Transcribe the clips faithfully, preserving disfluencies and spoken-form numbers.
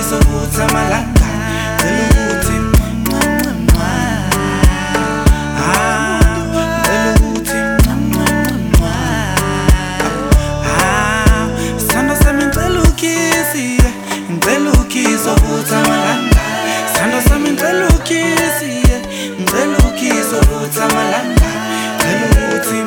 ukisa ukuthi amalanga ngicela ukuthi ngicela ukisa ukuthi amalanga sando sami ngicela ukisa ngicela ukisa ukuthi amalanga ngicela ukuthi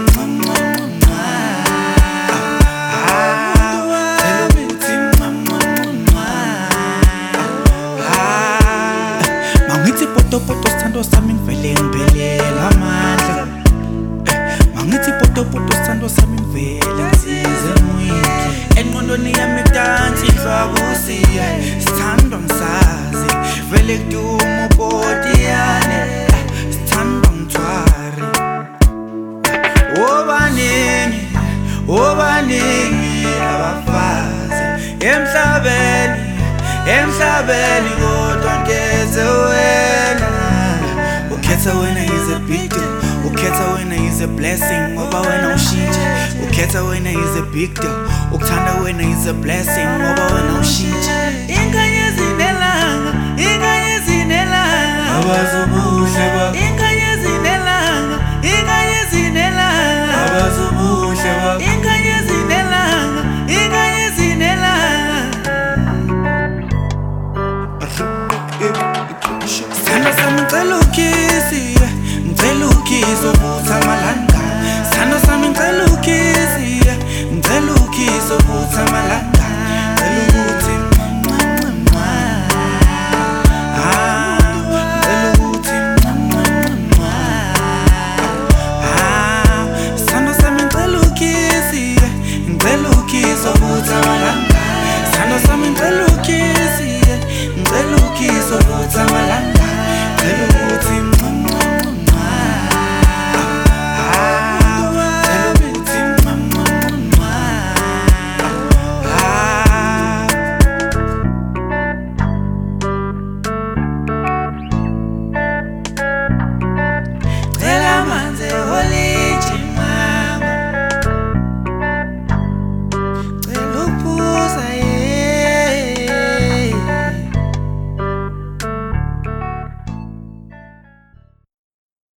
mangithi poto poto sando sami ngivele ngiphelela amandla mangithi poto poto sando sami ngivele ngisize mwiki engqondweni yami dansi inhlobusiya sithandwa ngisazi vele kuduma ubodiyane sithandwa ngithwari obaningi obaningi abafazi emhlabeni emhlabeni kodwa ngeze wena ukhetha wena is a big deal ukhetha wena is a blessing ngoba wena ushintshe ukhetha wena is a big deal ukuthanda wena is a blessing ngoba wena ushintshe inkanyezi nelanga inkanyezi nelanga abazobuhle ba inkanyezi nelanga inkanyezi nelanga abazobuhle ba inkanyezi nelanga inkanyezi nelanga sando sami ngicela ukisi ngicela ukisa ukuthi amalanga sando sami ngicela ukisa ngicela ukisa ukuthi amalanga ngicela ukuthi sando sami ngicela ukisa ngicela ukisa ukuthi amalanga sando sami ngicela ukisa ngicela ukisa ukuthi amalanga